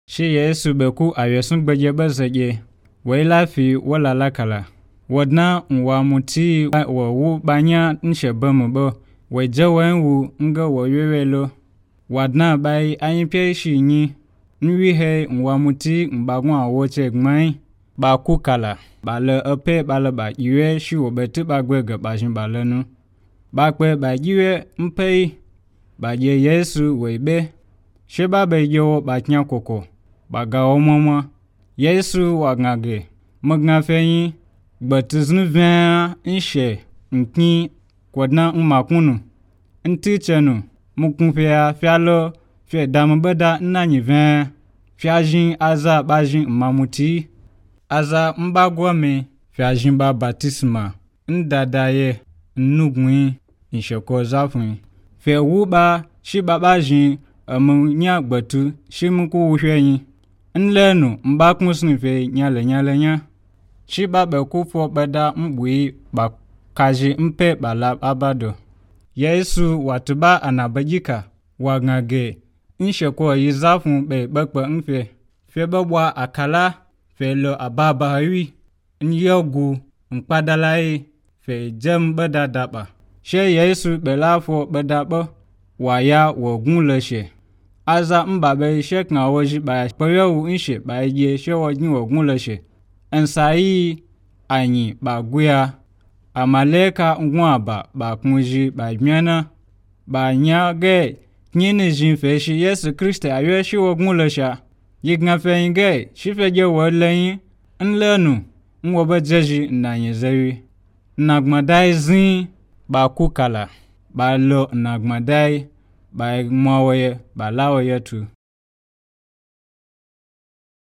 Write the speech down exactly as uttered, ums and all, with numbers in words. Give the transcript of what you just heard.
Shi Yesu beku ayesun gbeje bezeje. We lafi wala lakala. Wadna nwa muti wa wu banya nshebemu bo. We jewen wu nga woyewelo. Wadna bai anyipye shi nyi. Nwi he nwa muti mbagwa woche gmai. Ba kukala. Ba le epe ba le ba yue shi wo beti ba gwege ba jin ba le nu. Ba kwe ba yue mpei. Ba je Yesu webe. Sheba be yo ba knya koko. Ba ga omoma. Yesu wangage. Magna fenyi. Gbatiznu vya nshe nkni kwadna umakunu. Ntichenu. Mukunfea fialo fie damubeda nanyi vya. Fiajin aza bajin mamuti. Aza mbagwame fiajin ba batisma. Ndadaye nnugwi nsheko zafun. Fe wuba shiba bajin amunya gbatu shimuku wuhwenyi. Nlenu mbakmusnu fe nyale nyale nya. Shiba bekufo beda mbui bakaji mpe balab abado. Yesu watuba anabajika wangage nsheko yizafun be bekpe mfe. Fe bebwa akala fe lo ababa hawi. Nyogu mpadalaye fe jem beda daba. She Yesu belafo bedaba waya wogun leshe. Aza mbabe shek na woji ba peyo nshe ba ye she wojin wogun leshe. Ensayi anyi ba guya. Amaleka ngwaba ba kunji ba miana. Ba nyage nyini jinfe shi Yesu Kriste ayo shi wogun lesha. Yigna fe yinge shi fe je wolenyi. Nlenu nwobe jeji nanye zewi. Nagmadai zin ba kukala. Ba lo nagmadai ba mwawe ba lawe yetu.